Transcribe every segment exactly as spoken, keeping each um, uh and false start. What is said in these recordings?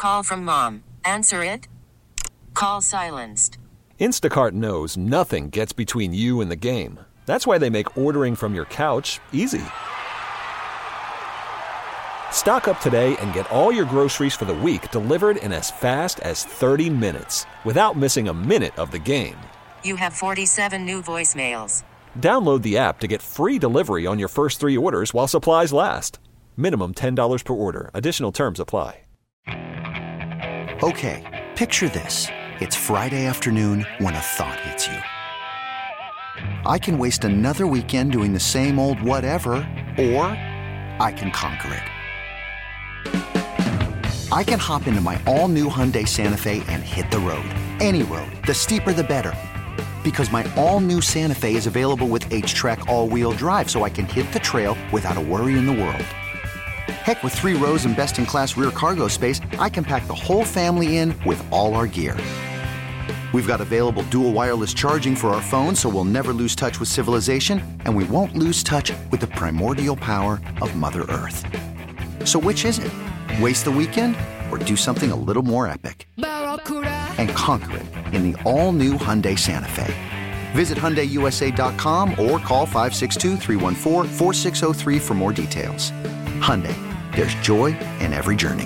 call from mom. Answer it. Call silenced. Instacart knows nothing gets between you and the game. That's why they make ordering from your couch easy. Stock up today and get all your groceries for the week delivered in as fast as thirty minutes without missing a minute of the game. You have forty-seven new voicemails. Download the app to get free delivery on your first three orders while supplies last. Minimum ten dollars per order. Additional terms apply. Okay, picture this. It's Friday afternoon when a thought hits you. I can waste another weekend doing the same old whatever, or I can conquer it. I can hop into my all-new Hyundai Santa Fe and hit the road. Any road. The steeper the better. Because my all-new Santa Fe is available with H-Track all-wheel drive, so I can hit the trail without a worry in the world. Heck, with three rows and best-in-class rear cargo space, I can pack the whole family in with all our gear. We've got available dual wireless charging for our phones, so we'll never lose touch with civilization, and we won't lose touch with the primordial power of Mother Earth. So which is it? Waste the weekend or do something a little more epic? And conquer it in the all-new Hyundai Santa Fe. Visit Hyundai U S A dot com or call five six two, three one four, four six zero three for more details. Hyundai, there's joy in every journey.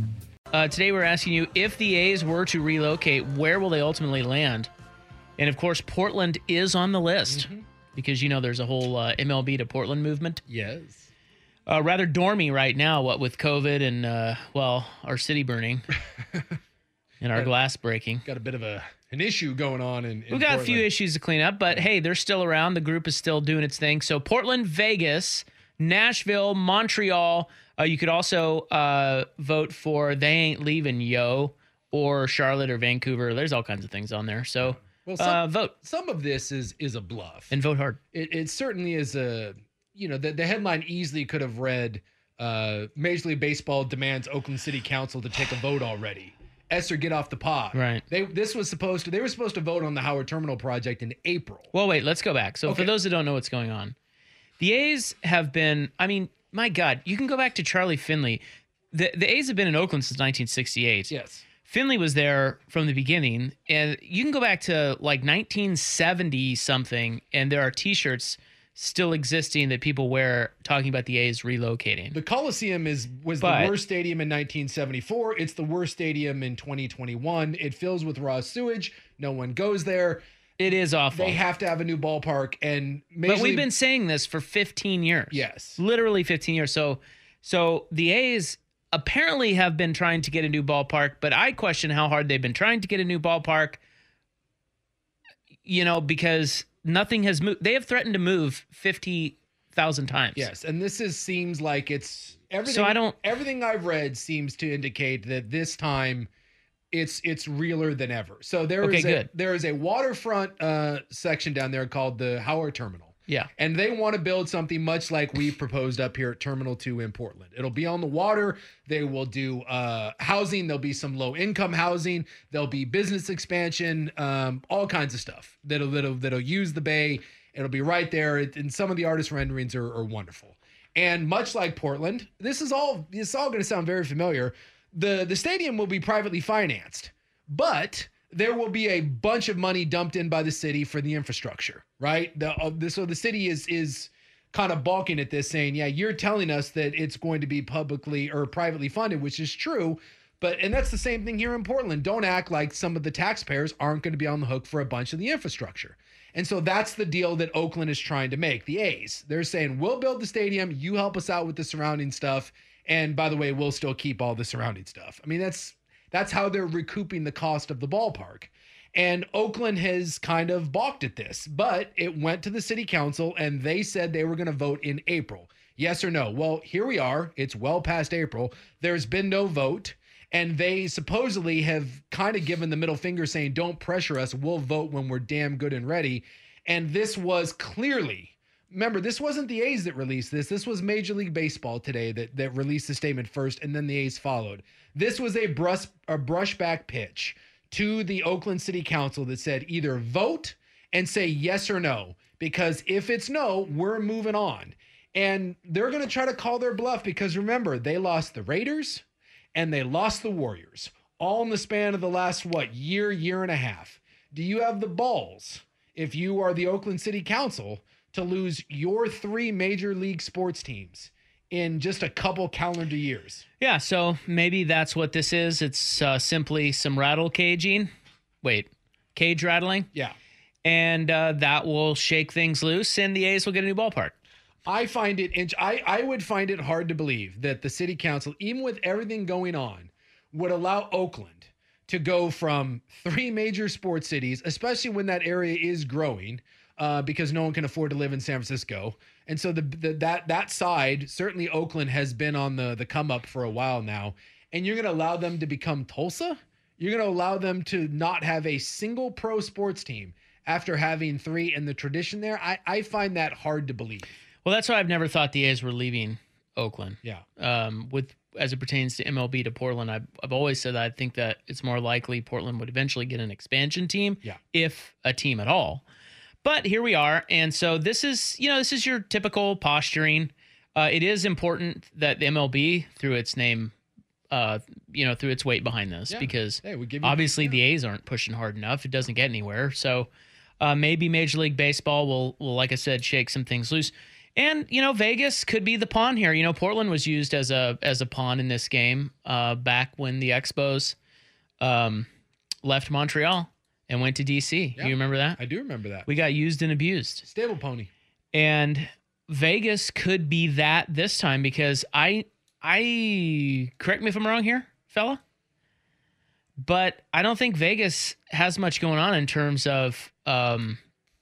Uh, today we're asking you, if the A's were to relocate, where will they ultimately land? And, of course, Portland is on the list mm-hmm. because, you know, there's a whole uh, M L B to Portland movement. Yes. Uh, rather dormy right now, what with COVID and, uh, well, our city burning and our got, glass breaking. Got a bit of a an issue going on in, in We've got Portland. a few issues to clean up, but, hey, they're still around. The group is still doing its thing. So Portland, Vegas, Nashville, Montreal. Uh, you could also uh, vote for They Ain't Leaving Yo or Charlotte or Vancouver. There's all kinds of things on there. So well, some, uh, vote. Some of this is is a bluff. And vote hard. It, it certainly is a, you know, the, the headline easily could have read, uh, Major League Baseball demands Oakland City Council to take a vote already. Esther, get off the pot. Right. They This was supposed to, they were supposed to vote on the Howard Terminal project in April. Well, wait, let's go back. So okay. For those that don't know what's going on, the A's have been, I mean, my God, you can go back to Charlie Finley. The the A's have been in Oakland since nineteen sixty-eight. Yes. Finley was there from the beginning, and you can go back to like nineteen seventy something, and there are T-shirts still existing that people wear talking about the A's relocating. The Coliseum is was but, the worst stadium in nineteen seventy-four. It's the worst stadium in twenty twenty-one. It fills with raw sewage. No one goes there. It is awful. They have to have a new ballpark, and Major but we've League... been saying this for fifteen years. Yes, literally fifteen years. So, so the A's apparently have been trying to get a new ballpark, but I question how hard they've been trying to get a new ballpark. You know, because nothing has moved. They have threatened to move fifty thousand times. Yes, and this is seems like it's everything. So I don't. Everything I've read seems to indicate that this time. It's it's realer than ever. So there okay, is a, good. there is a waterfront uh, section down there called the Howard Terminal. Yeah. And they want to build something much like we've proposed up here at Terminal two in Portland. It'll be on the water. They will do uh, housing. There'll be some low income housing. There'll be business expansion, um, all kinds of stuff that'll, that'll, that'll use the bay. It'll be right there. It, and some of the artist renderings are, are wonderful. And much like Portland, this is all, this is all going to sound very familiar. The the stadium will be privately financed, but there will be a bunch of money dumped in by the city for the infrastructure, right? The, uh, the so the city is is kind of balking at this, saying, yeah, you're telling us that it's going to be publicly or privately funded, which is true. But and that's the same thing here in Portland. Don't act like some of the taxpayers aren't going to be on the hook for a bunch of the infrastructure. And so that's the deal that Oakland is trying to make, the A's. They're saying, we'll build the stadium, you help us out with the surrounding stuff. And by the way, we'll still keep all the surrounding stuff. I mean, that's that's how they're recouping the cost of the ballpark. And Oakland has kind of balked at this, but it went to the city council and they said they were going to vote in April. Yes or no? Well, here we are. It's well past April. There's been no vote. And they supposedly have kind of given the middle finger saying, don't pressure us. We'll vote when we're damn good and ready. And this was clearly... Remember, this wasn't the A's that released this. This was Major League Baseball today that, that released the statement first, and then the A's followed. This was a brush a brushback pitch to the Oakland City Council that said either vote and say yes or no, because if it's no, we're moving on. And they're going to try to call their bluff because, remember, they lost the Raiders, and they lost the Warriors all in the span of the last, what, year, year and a half. Do you have the balls, if you are the Oakland City Council, to lose your three major league sports teams in just a couple calendar years? Yeah, so maybe that's what this is. It's uh, simply some rattle caging. Wait, cage rattling? Yeah. And uh, that will shake things loose, and the A's will get a new ballpark. I find it, I, I would find it hard to believe that the city council, even with everything going on, would allow Oakland to go from three major sports cities, especially when that area is growing, uh, because no one can afford to live in San Francisco. And so the, the that that side, certainly Oakland has been on the, the come up for a while now. And you're going to allow them to become Tulsa? You're going to allow them to not have a single pro sports team after having three in the tradition there? I, I find that hard to believe. Well, that's why I've never thought the A's were leaving Oakland. Yeah. Um, with as it pertains to M L B to Portland, I've, I've always said that I think that it's more likely Portland would eventually get an expansion team, yeah. if a team at all. But here we are, and so this is, you know, this is your typical posturing. Uh, it is important that the M L B, through its name, uh, you know, through its weight behind this, yeah. because hey, we give you, obviously yeah. the A's aren't pushing hard enough. It doesn't get anywhere. So uh, maybe Major League Baseball will, will, like I said, shake some things loose. And, you know, Vegas could be the pawn here. You know, Portland was used as a as a pawn in this game uh, back when the Expos um, left Montreal and went to D C. Yeah, you remember that? I do remember that. We got used and abused. Stable pony. And Vegas could be that this time because I, I correct me if I'm wrong here, fella, but I don't think Vegas has much going on in terms of um,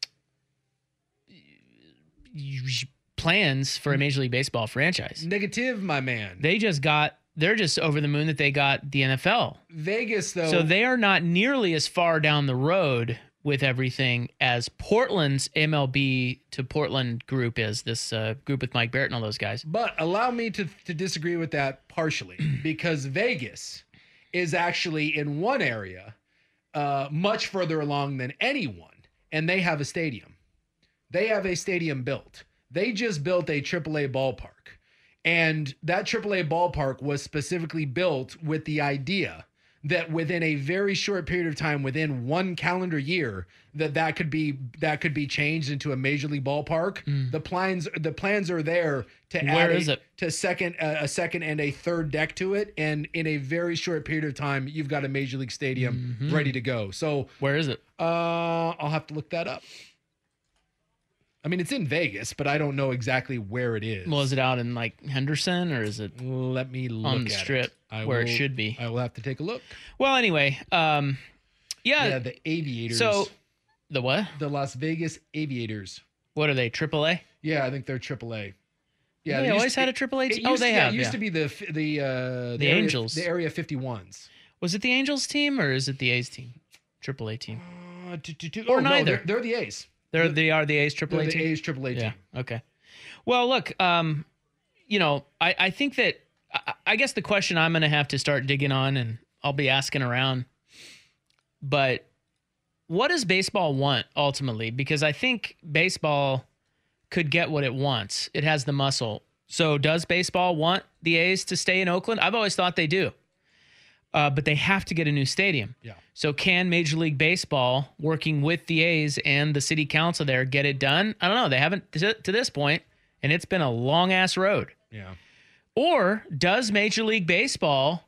plans for a Major League Baseball franchise. Negative, my man. They just got, they're just over the moon that they got the N F L. Vegas, though. So they are not nearly as far down the road with everything as Portland's M L B to Portland group is, this uh, group with Mike Barrett and all those guys. But allow me to, to disagree with that partially, because Vegas is actually in one area uh, much further along than anyone, and they have a stadium. They have a stadium built. They just built a triple A ballpark, and that triple A ballpark was specifically built with the idea that within a very short period of time, within one calendar year, that that could be that could be changed into a major league ballpark. Mm. The plans the plans are there to Where add is a, it? to second uh, a second and a third deck to it, and in a very short period of time, you've got a major league stadium mm-hmm. ready to go. So where is it? Uh, I'll have to look that up. I mean, it's in Vegas, but I don't know exactly where it is. Well, is it out in like Henderson, or is it Let me look on the at strip it. I where will, it should be? I will have to take a look. Well, anyway, um, yeah. Yeah, the Aviators. So, the what? The Las Vegas Aviators. What are they, triple A? Yeah, I think they're triple A. Yeah, they always had a triple A team? Oh, they to, have, It used yeah. to be the the uh, the, The area, Angels. the Area fifty-ones. Was it the Angels team, or is it the A's team? triple A team. Uh, do, do, do, Or oh, no, neither. they're, they're the A's. They're, they are the A's triple A They're team? the A's triple A team. Yeah, okay. Well, look, um, you know, I, I think that, I, I guess the question I'm going to have to start digging on, and I'll be asking around, but what does baseball want ultimately? Because I think baseball could get what it wants. It has the muscle. So does baseball want the A's to stay in Oakland? I've always thought they do. Uh, but they have to get a new stadium. Yeah. So can Major League Baseball, working with the A's and the city council there, get it done? I don't know. They haven't to, to this point, and it's been a long-ass road. Yeah. Or does Major League Baseball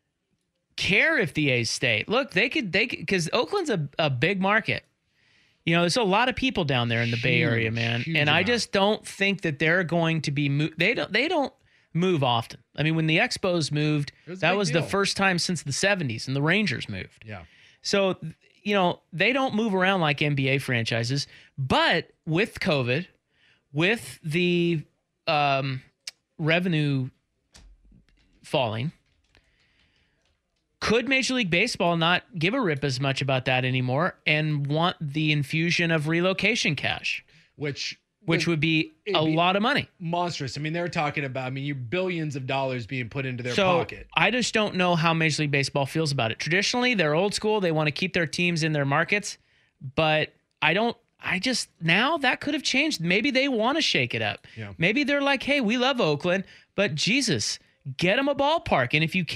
care if the A's stay? Look, they could, they because Oakland's a, a big market. You know, there's a lot of people down there in the Bay Area, man. Huge And I amount. just don't think that they're going to be, mo- they don't, they don't move often. I mean, when the Expos moved, was a that big was deal. the first time since the seventies, and the Rangers moved. Yeah. So, you know, they don't move around like N B A franchises. But with COVID, with the um, revenue falling, could Major League Baseball not give a rip as much about that anymore and want the infusion of relocation cash, Which which would be a it'd be lot of money? monstrous. I mean, they're talking about, I mean, you billions of dollars being put into their So pocket. I just don't know how Major League Baseball feels about it. Traditionally, they're old school. They want to keep their teams in their markets, but I don't. I just now that could have changed. Maybe they want to shake it up. Yeah. Maybe they're like, hey, we love Oakland, but Jesus, get them a ballpark. And if you can't,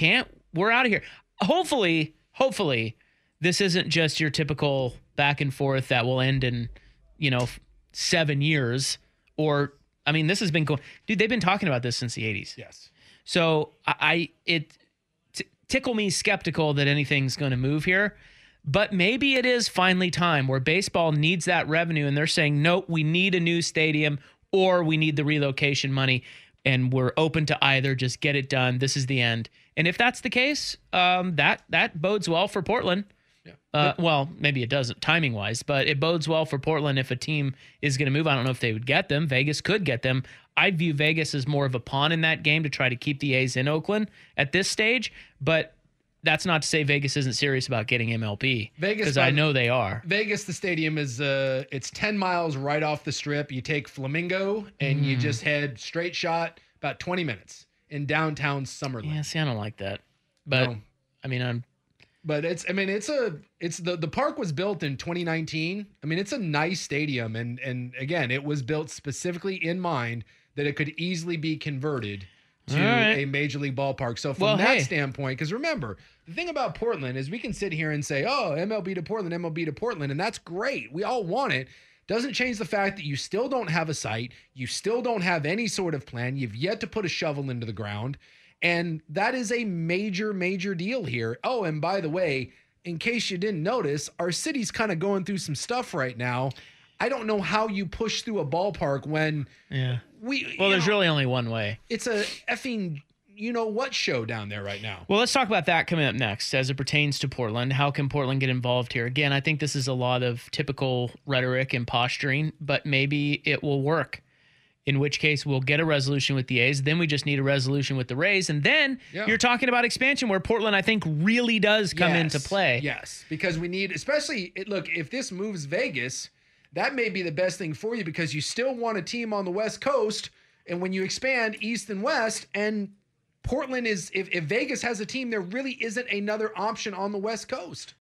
we're out of here. Hopefully, hopefully, this isn't just your typical back and forth that will end in, you know, seven years. Or, I mean, this has been going, dude, they've been talking about this since the eighties. Yes. So I, I it t- tickle me skeptical that anything's going to move here. But maybe it is finally time where baseball needs that revenue and they're saying, nope, we need a new stadium or we need the relocation money. And we're open to either. Just get it done. This is the end. And if that's the case, um, that that bodes well for Portland. Yeah. Uh, well, maybe it doesn't timing wise, but it bodes well for Portland if a team is going to move. I don't know if they would get them. Vegas could get them. I view Vegas as more of a pawn in that game to try to keep the A's in Oakland at this stage. But that's not to say Vegas isn't serious about getting M L B. Vegas, because I know they are. Vegas, the stadium is uh, it's ten miles right off the strip. You take Flamingo and Mm. you just head straight shot about twenty minutes in downtown Summerlin. Yeah, see, I don't like that. But No. I mean, I'm. But it's, I mean, it's a, it's the, the park was built in twenty nineteen. I mean, it's a nice stadium. And, and again, it was built specifically in mind that it could easily be converted to All right. a major league ballpark. So from Well, that hey. standpoint, because remember, the thing about Portland is we can sit here and say, oh, M L B to Portland, M L B to Portland. And that's great. We all want it. Doesn't change the fact that you still don't have a site. You still don't have any sort of plan. You've yet to put a shovel into the ground. And that is a major, major deal here. Oh, and by the way, in case you didn't notice, our city's kind of going through some stuff right now. I don't know how you push through a ballpark when Yeah. we. Well, you there's know, really only one way. It's a effing, you know what show down there right now. Well, let's talk about that coming up next as it pertains to Portland. How can Portland get involved here? Again, I think this is a lot of typical rhetoric and posturing, but maybe it will work. In which case, we'll get a resolution with the A's. Then we just need a resolution with the Rays. And then Yeah. you're talking about expansion where Portland, I think, really does come Yes, into play. Yes, because we need, especially, it, look, if this moves Vegas, that may be the best thing for you because you still want a team on the West Coast. And when you expand East and West, and Portland is, if, if Vegas has a team, there really isn't another option on the West Coast.